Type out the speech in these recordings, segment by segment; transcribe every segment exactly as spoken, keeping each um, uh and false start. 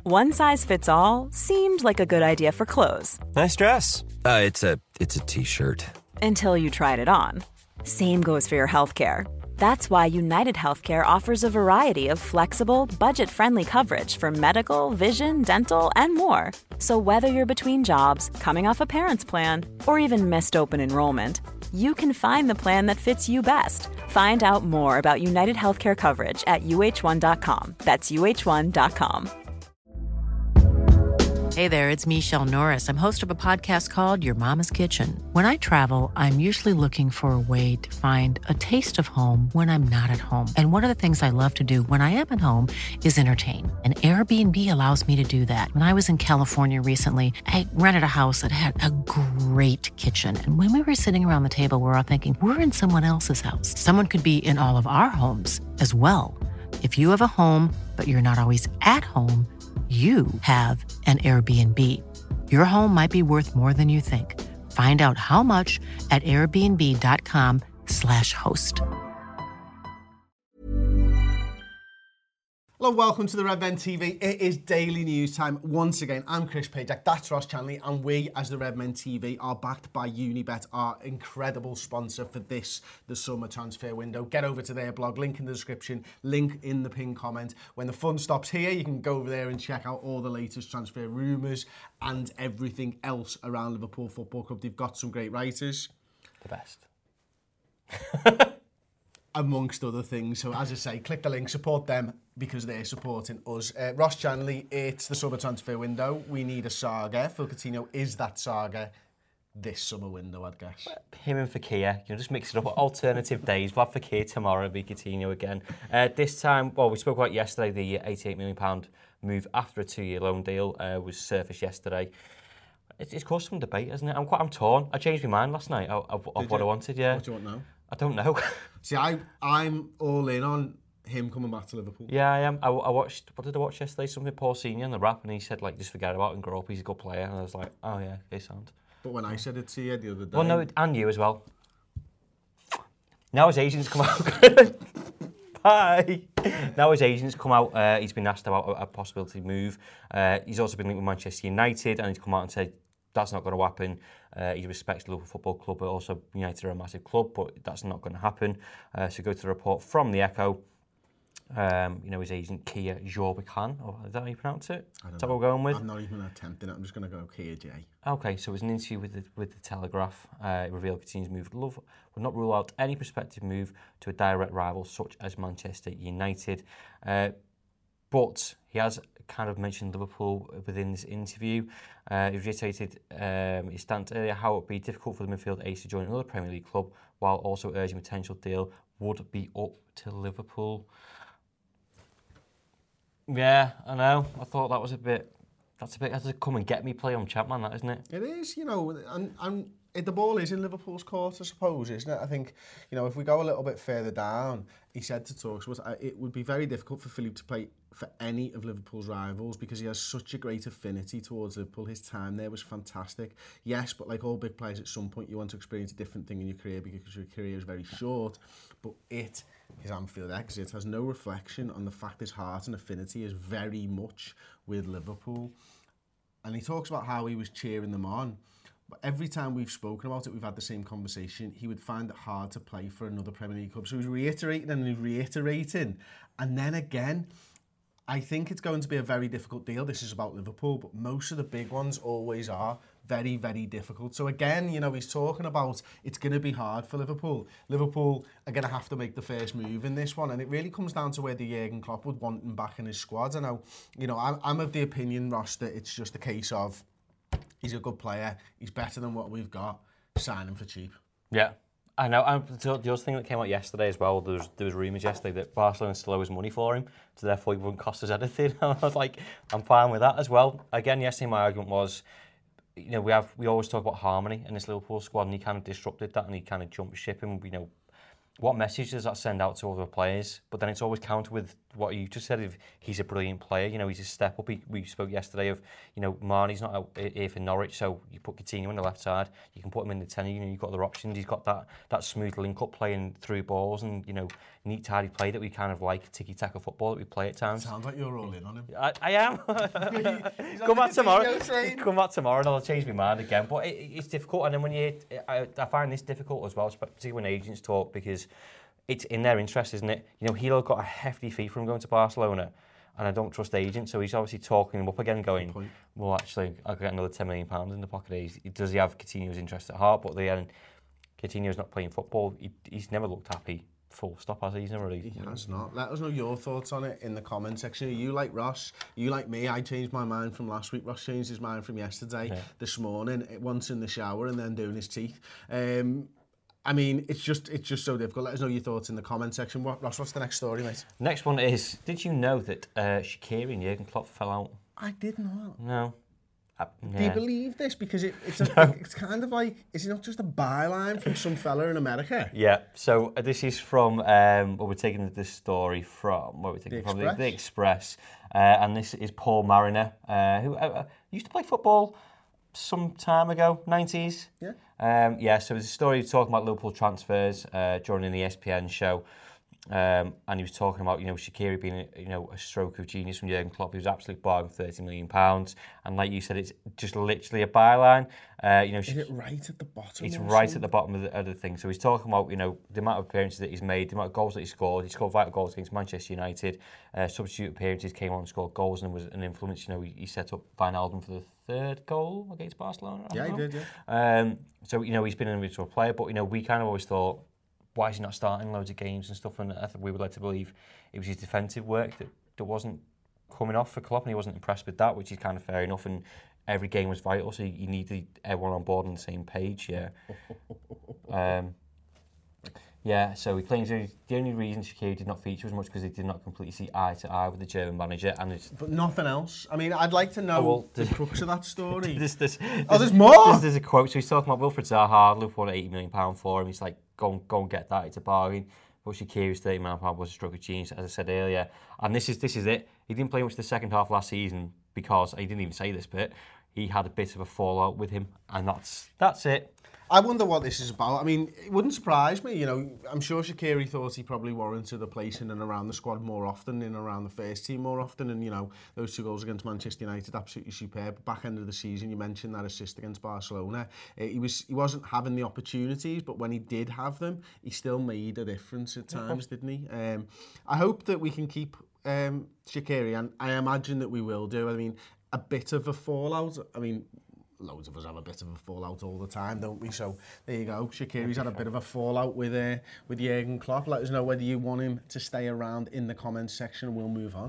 One size fits all seemed like a good idea for clothes. Nice dress. Uh, it's a it's a t-shirt. Until you tried it on. Same goes for your healthcare. That's why United Healthcare offers a variety of flexible, budget-friendly coverage for medical, vision, dental, and more. So whether you're between jobs, coming off a parent's plan, or even missed open enrollment, you can find the plan that fits you best. Find out more about United Healthcare coverage at U H one dot com. That's U H one dot com. Hey there, it's Michelle Norris. I'm host of a podcast called Your Mama's Kitchen. When I travel, I'm usually looking for a way to find a taste of home when I'm not at home. And one of the things I love to do when I am at home is entertain. And Airbnb allows me to do that. When I was in California recently, I rented a house that had a great kitchen. And when we were sitting around the table, we were all thinking, we're in someone else's house. Someone could be in all of our homes as well. If you have a home, but you're not always at home, you have an Airbnb. Your home might be worth more than you think. Find out how much at airbnb.com slash host. Hello, welcome to the Red Men T V. It is daily news time. Once again, I'm Chris Pajak, that's Ross Chanley, and we, as the Red Men T V, are backed by Unibet, our incredible sponsor for this, the summer transfer window. Get over to their blog, link in the description, link in the pinned comment. When the fun stops here, you can go over there and check out all the latest transfer rumours and everything else around Liverpool Football Club. They've got some great writers. The best. Amongst other things. So as I say, click the link, support them because they're supporting us. Uh, Ross Chanley, it's the summer transfer window. We need a saga. Phil Coutinho is that saga this summer window, I'd guess. Him and Fekir, you know, just mix it up. Alternative days. We'll have Fekir tomorrow and be Coutinho again. Uh, this time, well, we spoke about yesterday, the eighty-eight million pounds move after a two-year loan deal uh, was surfaced yesterday. It's, it's caused some debate, hasn't it? I'm quite, I'm torn. I changed my mind last night of, of, of what I wanted, yeah. What do you want now? I don't know. See, I, I'm all in on him coming back to Liverpool. Yeah, I am. I, I watched, what did I watch yesterday? Something Paul Senior on the rap, and he said, like, just forget about it and grow up. He's a good player. And I was like, oh, yeah, okay, sound. But when I said it to you the other day... Well, no, and you as well. Now his agents come out... Bye! Now his agents come out, uh, he's been asked about a, a possibility move. Uh, he's also been linked with Manchester United, and he's come out and said, that's not going to happen. Uh, he respects the Liverpool Football Club, but also United are a massive club, but that's not going to happen. Uh, so go to the report from the Echo. Um, you know, his agent, Kia Jorbekhan, or is that how you pronounce it? I don't is that know. what we're going with? I'm not even attempting it. I'm just going to go Kia J. Okay, so it was an interview with the, with the Telegraph. Uh, it revealed Coutinho's move to Love would not rule out any prospective move to a direct rival such as Manchester United. Uh, but he has kind of mentioned Liverpool within this interview. Uh, he reiterated um, his stance earlier how it would be difficult for the midfield ace to join another Premier League club, while also urging a potential deal would be up to Liverpool. Yeah, I know. I thought that was a bit... That's a bit... That's a come and get me play on Chapman, that, isn't it? It is, you know, and, and it, the ball is in Liverpool's court, I suppose, isn't it? I think, you know, if we go a little bit further down, he said to Talksport, it would be very difficult for Philippe to play for any of Liverpool's rivals because he has such a great affinity towards Liverpool. His time there was fantastic. Yes, but like all big players, at some point you want to experience a different thing in your career because your career is very short. But it, his Anfield exit, has no reflection on the fact his heart and affinity is very much with Liverpool. And he talks about how he was cheering them on. But every time we've spoken about it, we've had the same conversation. He would find it hard to play for another Premier League club. So he's reiterating and he's reiterating. And then again, I think it's going to be a very difficult deal. This is about Liverpool, but most of the big ones always are very, very difficult. So again, you know, he's talking about it's going to be hard for Liverpool. Liverpool are going to have to make the first move in this one, and it really comes down to whether Jurgen Klopp would want him back in his squad. I know, you know, I'm, I'm of the opinion, Ross, that it's just a case of he's a good player, he's better than what we've got, sign him for cheap. Yeah. I know. And the other thing that came out yesterday as well, there was, there was rumours yesterday that Barcelona still owes money for him, so therefore he wouldn't cost us anything. I was like, I'm fine with that as well. Again, yesterday my argument was, you know, we have we always talk about harmony in this Liverpool squad, and he kind of disrupted that, and he kind of jumped ship, and you know, what message does that send out to other players? But then it's always countered with what you just said. If he's a brilliant player, you know, he's a step up. He, we spoke yesterday of, you know, Marnie's not out here for Norwich, so you put Coutinho on the left side. You can put him in the ten. You know, you've got other options. He's got that that smooth link up playing through balls and, you know, neat tidy play that we kind of like, tiki taka football that we play at times. Sounds like you're all in on him. I, I am. Come back tomorrow. Come back tomorrow and I'll change my mind again. But it, it's difficult, and then when you, I, I find this difficult as well, particularly when agents talk, because it's in their interest, isn't it? You know, he'll have got a hefty fee from going to Barcelona, and I don't trust agents, so he's obviously talking him up again, going, well, actually, I'll get another ten million pounds in the pocket. He's, does he have Coutinho's interest at heart? But the end, Coutinho's not playing football. He, he's never looked happy. Full stop, has he? He's never really... He has not. Let us know your thoughts on it in the comment section. You like Ross, you like me. I changed my mind from last week. Ross changed his mind from yesterday, yeah. this morning, once in the shower and then doing his teeth. Um, I mean, it's just it's just so difficult. Let us know your thoughts in the comment section. What, Ross, what's the next story, mate? Next one is, did you know that uh, Shaqiri and Jurgen Klopp fell out? I did not. No. Uh, yeah. Do you believe this? Because it, it's a, no. it's kind of like, is it not just a byline from some fella in America? Yeah, so uh, this is from, um, well, we're taking this story from, what are we taking the from? Express. The, the Express. Uh, and this is Paul Mariner, uh, who uh, used to play football some time ago, nineties. Yeah. Um, yeah, so there's a story talking about Liverpool transfers uh, during the E S P N show. Um, and he was talking about, you know, Shaqiri being, a, you know, a stroke of genius from Jurgen Klopp. He was absolutely bargain thirty million pounds. And like you said, it's just literally a byline. Uh, you know, Is it right at the bottom? It's right at the bottom of the, of the thing. So he's talking about, you know, the amount of appearances that he's made, the amount of goals that he scored. He scored vital goals against Manchester United. Uh, substitute appearances, came on and scored goals and was an influence. You know, he, he set up Van Alden for the third goal against Barcelona. I yeah, he know. did, yeah. Um, so, you know, he's been an individual player. But, you know, we kind of always thought, why is he not starting loads of games and stuff? And I think we were led to believe it was his defensive work that, that wasn't coming off for Klopp, and he wasn't impressed with that, which is kind of fair enough. And every game was vital, so you needed everyone on board on the same page. Yeah. um, yeah. So he claims the only reason Shaqiri did not feature was much because he did not completely see eye to eye with the German manager, and it's, but nothing else. I mean, I'd like to know oh, well, the crux of that story. there's, there's, oh, there's more. There's, there's a quote. So he's talking about Wilfried Zaha. Liverpool wanted eighty million pounds for him. He's like, Go and, go and get that, it's a bargain. But Shaqiri's thirty million pounds was a stroke of genius, as I said earlier. And this is this is it. He didn't play much the second half last season because, he didn't even say this bit, he had a bit of a fallout with him. And that's that's it. I wonder what this is about. I mean, it wouldn't surprise me. You know, I'm sure Shaqiri thought he probably warranted a place in and around the squad more often, in and around the first team more often. And, you know, those two goals against Manchester United, absolutely superb. Back end of the season, you mentioned that assist against Barcelona. Uh, he, was, he wasn't having the opportunities, but when he did have them, he still made a difference at times, didn't he? Um, I hope that we can keep um, Shaqiri, and I imagine that we will do. I mean, a bit of a fallout. I mean, loads of us have a bit of a fallout all the time, don't we? So there you go. Shaqiri's had a bit of a fallout with uh, with Jurgen Klopp. Let us know whether you want him to stay around in the comments section. We'll move on.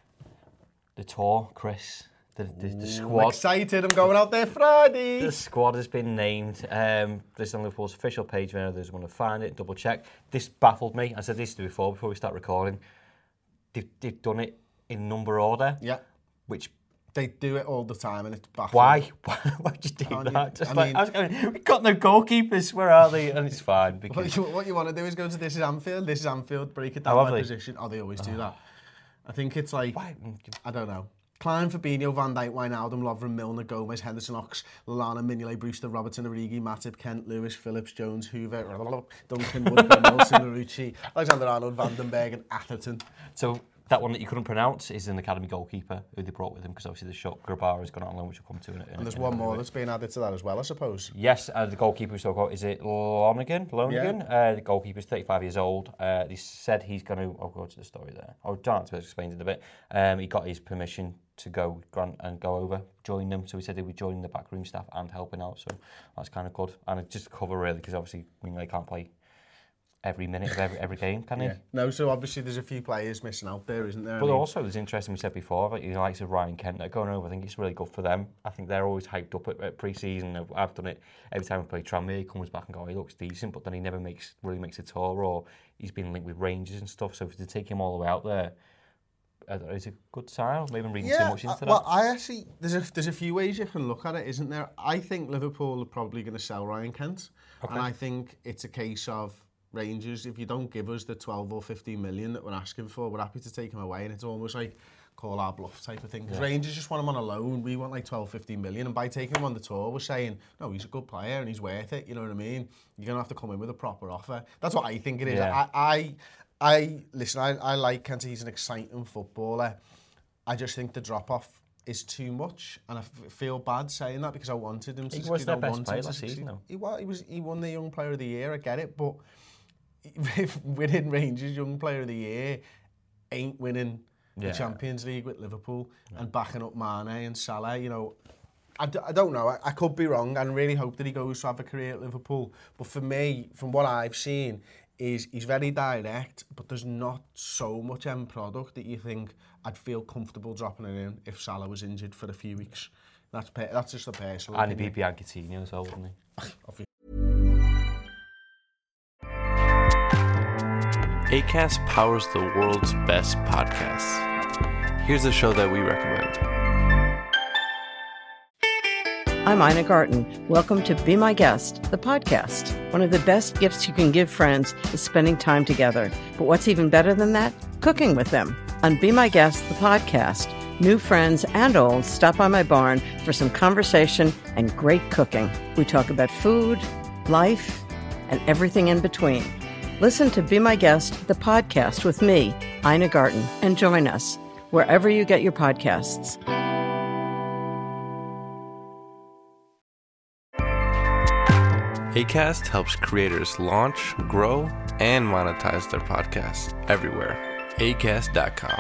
The tour, Chris. The, the, the squad. I'm excited. I'm going out there Friday. The squad has been named. Um, this is on Liverpool's official page. If others want to find it, double check. This baffled me. I said this before before we start recording. They've, they've done it in number order. Yeah. Which. They do it all the time, and it's baffling. Why? Why would you do Can't that? You, Just I like, mean, I was going, we've got no goalkeepers. Where are they? And it's fine. Because what, you, what you want to do is go to this is Anfield, this is Anfield, break it down oh, by they? position. Oh, they always do oh. that. I think it's like, Why? I don't know. Klein, Fabinho, Van Dijk, Wijnaldum, Lovren, Milner, Gomez, Henderson, Ox, Lallana, Mignolet, Brewster, Robertson, Origi, Matip, Kent, Lewis, Phillips, Jones, Hoover, Duncan, Woodburn, Wilson, Marucci, Alexander-Arnold, Van den Berg, and Atherton. So that one that you couldn't pronounce is an academy goalkeeper who they brought with them because obviously the shot Grabara has gone out on loan, which we'll come to in, in And there's in one more bit. that's being added to that as well, I suppose. Yes, uh, the goalkeeper we spoke about, is it Lonergan? Lonergan? Yeah. Uh, the goalkeeper's thirty-five years old. Uh, he said he's going to, I'll go to the story there. Oh, John explained it a bit. Um, he got his permission to go grant and go over, join them. So he said he would join the backroom staff and helping out. So that's kind of good. And just to cover really, because obviously Mignolet can't play every minute of every every game, can he? Yeah. No, so obviously there's a few players missing out there, isn't there? But I mean, also there's interesting, we said before, like the likes of Ryan Kent that are going over. I think it's really good for them. I think they're always hyped up at, at pre-season. I've, I've done it every time I play Tranmere. He comes back and go, oh, he looks decent, but then he never makes really makes a tour, or he's been linked with Rangers and stuff. So to take him all the way out there, it's a good sign. Maybe I'm reading yeah, too much into uh, that. Well, I actually there's a there's a few ways you can look at it, isn't there? I think Liverpool are probably going to sell Ryan Kent, okay. and I think it's a case of Rangers, if you don't give us the twelve or fifteen million that we're asking for, we're happy to take him away, and it's almost like call our bluff type of thing. Because yeah. Rangers just want him on a loan. We want like twelve, fifteen million, and by taking him on the tour, we're saying, no, he's a good player and he's worth it, you know what I mean? You're going to have to come in with a proper offer. That's what I think it is. Yeah. I, I, I, listen, I, I like Kent, he's an exciting footballer. I just think the drop-off is too much, and I f- feel bad saying that because I wanted him to succeed. He was their best player last season, though. He, well, he, was, he won the Young Player of the Year, I get it, but if winning Rangers Young Player of the Year ain't winning yeah. the Champions League with Liverpool yeah. and backing up Mane and Salah, you know, I, d- I don't know, I, I could be wrong, and really hope that he goes to have a career at Liverpool, but for me, from what I've seen, is he's very direct, but there's not so much end product that you think I'd feel comfortable dropping it in if Salah was injured for a few weeks. That's pe- that's just a personal and opinion. And he'd be Coutinho as well, wouldn't he? Acast powers the world's best podcasts. Here's a show that we recommend. I'm Ina Garten. Welcome to Be My Guest, the podcast. One of the best gifts you can give friends is spending time together. But what's even better than that? Cooking with them. On Be My Guest, the podcast, new friends and old stop by my barn for some conversation and great cooking. We talk about food, life, and everything in between. Listen to Be My Guest, the podcast with me, Ina Garten, and join us wherever you get your podcasts. Acast helps creators launch, grow, and monetize their podcasts everywhere. Acast dot com.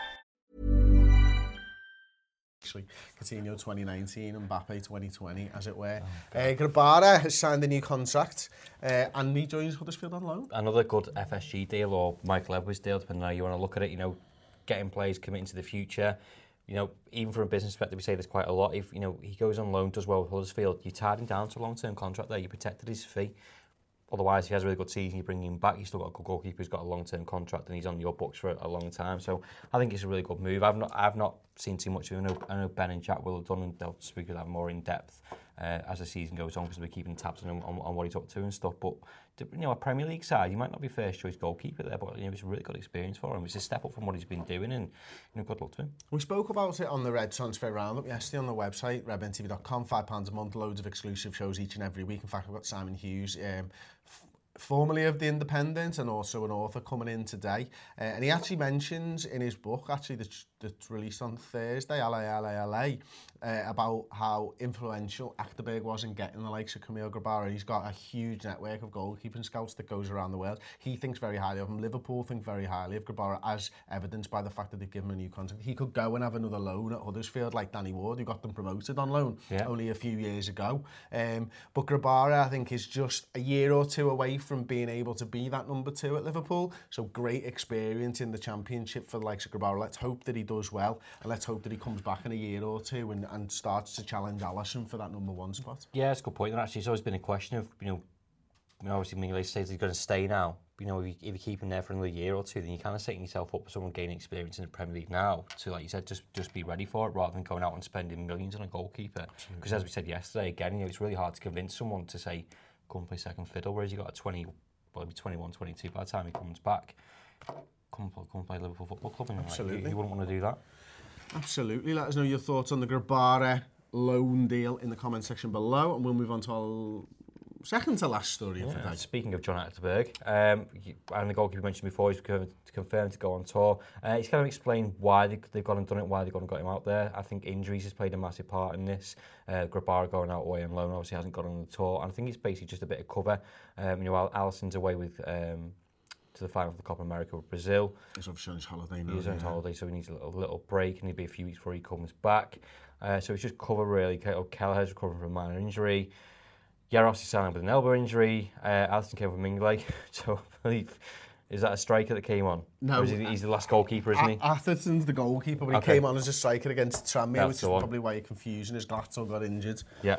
Actually, Coutinho twenty nineteen and Mbappe twenty twenty, as it were. Oh, uh, Grabara has signed a new contract, uh, and he joins Huddersfield on loan. Another good F S G deal or Michael Edwards deal, depending on how you want to look at it. You know, getting players committing to the future. You know, even from a business perspective, we say there's quite a lot. If, you know, he goes on loan, does well with Huddersfield, you tied him down to a long-term contract there, you protected his fee. Otherwise, if he has a really good season, you bring him back, you've still got a good goalkeeper who's got a long-term contract and he's on your books for a, a long time. So I think it's a really good move. I've not I've not seen too much of him. I know, I know Ben and Jack will have done, and they'll speak of that more in depth uh, as the season goes on, because we're keeping tabs on him on, on what he's up to and stuff. But, you know, a Premier League side, he might not be first choice goalkeeper there, but, you know, it's a really good experience for him. It's a step up from what he's been doing, and, you know, good luck to him. We spoke about it on the Red Transfer Roundup yesterday on the website, red b n t v dot com, five pounds a month, loads of exclusive shows each and every week. In fact, we've got Simon Hughes, um, f- formerly of The Independent and also an author, coming in today. Uh, and he actually mentions in his book, actually that's, that's released on Thursday, L A L A L A, uh, about how influential Achterberg was in getting the likes of Kamil Grabara. He's got a huge network of goalkeeping scouts that goes around the world. He thinks very highly of him. Liverpool think very highly of Grabara, as evidenced by the fact that they've given him a new contract. He could go and have another loan at Huddersfield like Danny Ward, who got them promoted on loan yeah. only a few years ago. Um, but Grabara, I think, is just a year or two away from being able to be that number two at Liverpool. So great experience in the Championship for the likes of Grabara. Let's hope that he does well, and let's hope that he comes back in a year or two and, and starts to challenge Alisson for that number one spot. Yeah, it's a good point. And actually, it's always been a question of, you know, I mean, obviously Mignolet says he's going to stay now. You know, if you, if you keep him there for another year or two, then you're kind of setting yourself up for someone gaining experience in the Premier League now to, like you said, just just be ready for it rather than going out and spending millions on a goalkeeper. Because as we said yesterday, again, you know, it's really hard to convince someone to say, come and play second fiddle, whereas you've got a twenty, well, maybe twenty-one, twenty-two by the time he comes back. Come, come and play Liverpool Football Club. And Absolutely. Like, you, you wouldn't want to do that. Absolutely. Let us know your thoughts on the Grabara loan deal in the comment section below, and we'll move on to our second to last story yeah. of the day. Speaking of John Achterberg, um, and the goalkeeper mentioned before, he's confirmed to go on tour. Uh, he's kind of explained why they, they've gone and done it, why they've gone and got him out there. I think injuries has played a massive part in this. Uh, Grabara going out away on loan obviously hasn't got on the tour, and I think it's basically just a bit of cover. Um, you know, Alisson's away with um, to the final of the Copa America with Brazil. He's obviously on his holiday now. He's on his yeah. holiday, so he needs a little, little break, and he'll be a few weeks before he comes back. Uh, so it's just cover really. Kelleher's recovering from a minor injury. Jaros is signing with an elbow injury. Uh, Alisson came with Mignolet. So I believe, is that a striker that came on? No. Or is he, he's the last goalkeeper, isn't he? Atherton's the goalkeeper, but okay. he came on as a striker against Tranmere, That's which is probably why you're confusing. His Glatzel got injured. Yeah.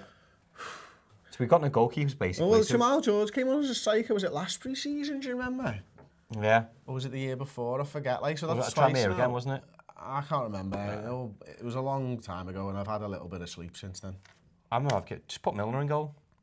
So we've got no goalkeepers basically. Well, so Jamal George came on as a striker. Was it last pre-season? Do you remember? Yeah. Or was it the year before? I forget. Like, so was that's that twice Tranmere now. again, wasn't it? I can't remember. Yeah. It was a long time ago, and I've had a little bit of sleep since then. I don't know. I've got, just put Milner in goal.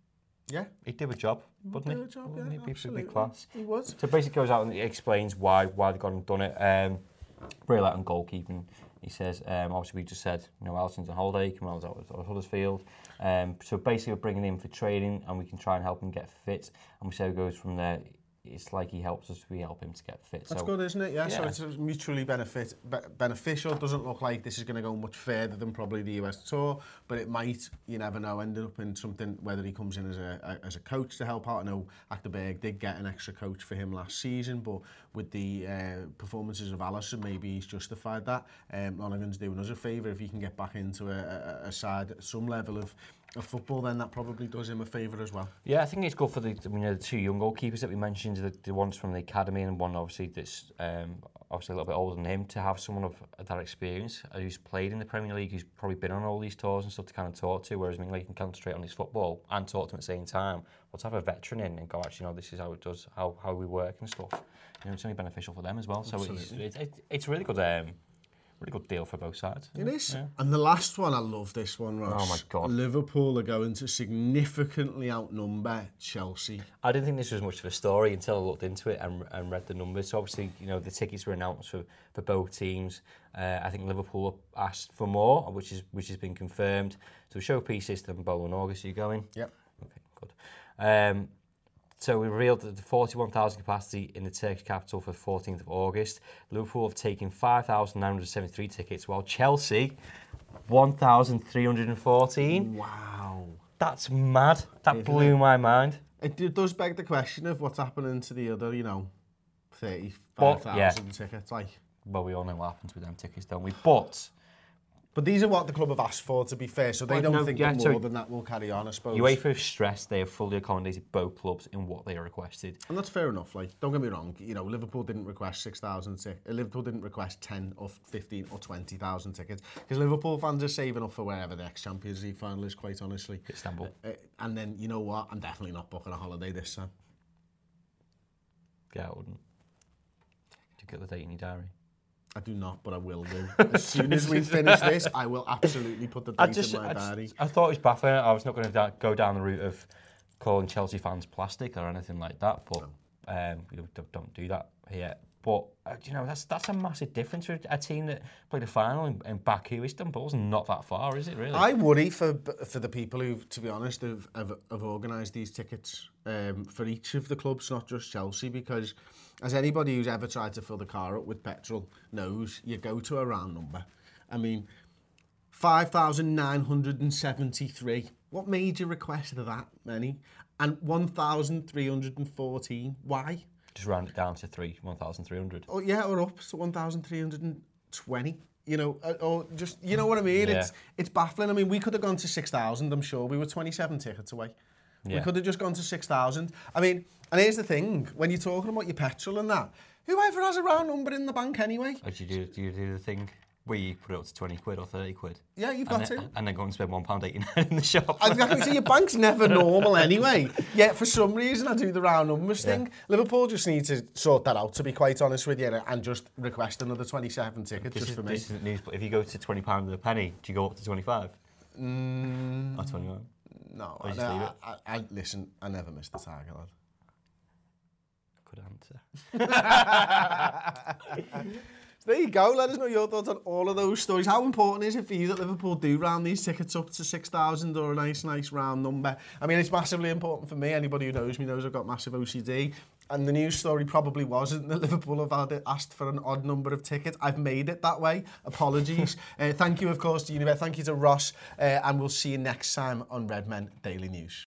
Yeah. He'd do a job, wouldn't he? Do a job, yeah, He'd be, absolutely. be class. He would. So basically goes out and explains why why they've gone and done it. Um, really like on goalkeeping. He says, um, obviously we just said, you know, Alisson's on holiday, Kamal's out at Huddersfield. Um, so basically we're bringing him for training and we can try and help him get fit. And we say it goes from there. It's like he helps us, we help him to get fit. That's so, good, isn't it? Yeah, yeah. so it's mutually benefit, be beneficial. Doesn't look like this is going to go much further than probably the U S tour, but it might, you never know, end up in something, whether he comes in as a, a as a coach to help out. I know Achterberg did get an extra coach for him last season, but with the uh, performances of Alisson, maybe he's justified that. Um, Lonergan's doing us a favour if he can get back into a, a, a side at some level of of football, then that probably does him a favour as well. Yeah, I think it's good for the, you know, the two young goalkeepers that we mentioned, the, the ones from the academy and one obviously that's um, obviously a little bit older than him, to have someone of that experience who's played in the Premier League, who's probably been on all these tours and stuff to kind of talk to, whereas Minglet can concentrate on his football and talk to him at the same time. Well, to have a veteran in and go, actually, you know, this is how it does, how, how we work and stuff, you know, it's only beneficial for them as well. So it's, it, it, it's really good. Um, Really good deal for both sides. It is. Yeah. And the last one, I love this one, Ross. Oh my God. Liverpool are going to significantly outnumber Chelsea. I didn't think this was much of a story until I looked into it and, and read the numbers. So obviously, you know, the tickets were announced for, for both teams. Uh, I think Liverpool asked for more, which is which has been confirmed. So the showpiece is to Bowl in August. Are you going? Yep. Okay, good. Um, So we revealed that the forty-one thousand capacity in the Turkish capital for the fourteenth of August. Liverpool have taken five thousand nine hundred seventy-three tickets, while Chelsea, one thousand three hundred fourteen. Wow. That's mad. That Isn't blew it? my mind. It does beg the question of what's happening to the other, you know, thirty-five thousand yeah. tickets. Like, Well, we all know what happens with them tickets, don't we? But But these are what the club have asked for, to be fair, so they Well, don't no, think yeah, that so more than that will carry on, I suppose. UEFA have stressed they have fully accommodated both clubs in what they requested. And that's fair enough. Like, don't get me wrong. You know, Liverpool didn't request six thousand. T- Liverpool didn't request ten or fifteen or twenty thousand tickets because Liverpool fans are saving up for wherever the next Champions League final is. Quite honestly, Istanbul. Uh, uh, and then you know what? I'm definitely not booking a holiday this time. Yeah, I wouldn't. Did you get the date in your diary? I do not, but I will do. As soon as we finish this, I will absolutely put the date I just, in my I, diary. just, I thought it was baffling. I was not going to da go down the route of calling Chelsea fans plastic or anything like that, but no. um, we don't, don't do that here. But uh, you know, that's that's a massive difference for a team that played a final in, in Baku. Istanbul's not that far, is it? Really? I worry for for the people who, to be honest, have have, have organised these tickets um, for each of the clubs, not just Chelsea, because as anybody who's ever tried to fill the car up with petrol knows, you go to a round number. I mean, five thousand nine hundred seventy-three. What made you request that many? And one thousand three hundred fourteen. Why? Just round it down to three, one thousand three hundred. Oh yeah, or up to one thousand three hundred twenty. You know, or just, you know what I mean? Yeah. It's it's baffling. I mean, we could have gone to six thousand, I'm sure. We were twenty-seven tickets away. Yeah. We could have just gone to six thousand. I mean, and here's the thing, when you're talking about your petrol and that, whoever has a round number in the bank anyway. Or do you do, do you do the thing where you put it up to twenty quid or thirty quid? Yeah, you've and got then, to. And then go and spend one pound eighty-nine in the shop. Exactly, so your bank's never normal anyway. Yet for some reason I do the round numbers Yeah. thing. Liverpool just need to sort that out, to be quite honest with you, and just request another twenty-seven tickets This just is, for me. this isn't news, but if you go to twenty pounds and a penny, do you go up to twenty-five? Mm, Or twenty-one? no, Or I, just leave it? I, I, I, listen, I never missed the target, lad. Good answer. So there you go. Let us know your thoughts on all of those stories. How important is it for you that Liverpool do round these tickets up to six thousand or a nice, nice round number? I mean, it's massively important for me. Anybody who knows me knows I've got massive O C D. And the news story probably wasn't that Liverpool have had it, asked for an odd number of tickets. I've made it that way. Apologies. uh, thank you, of course, to Unibet. Thank you to Ross. Uh, and we'll see you next time on Redmen Daily News.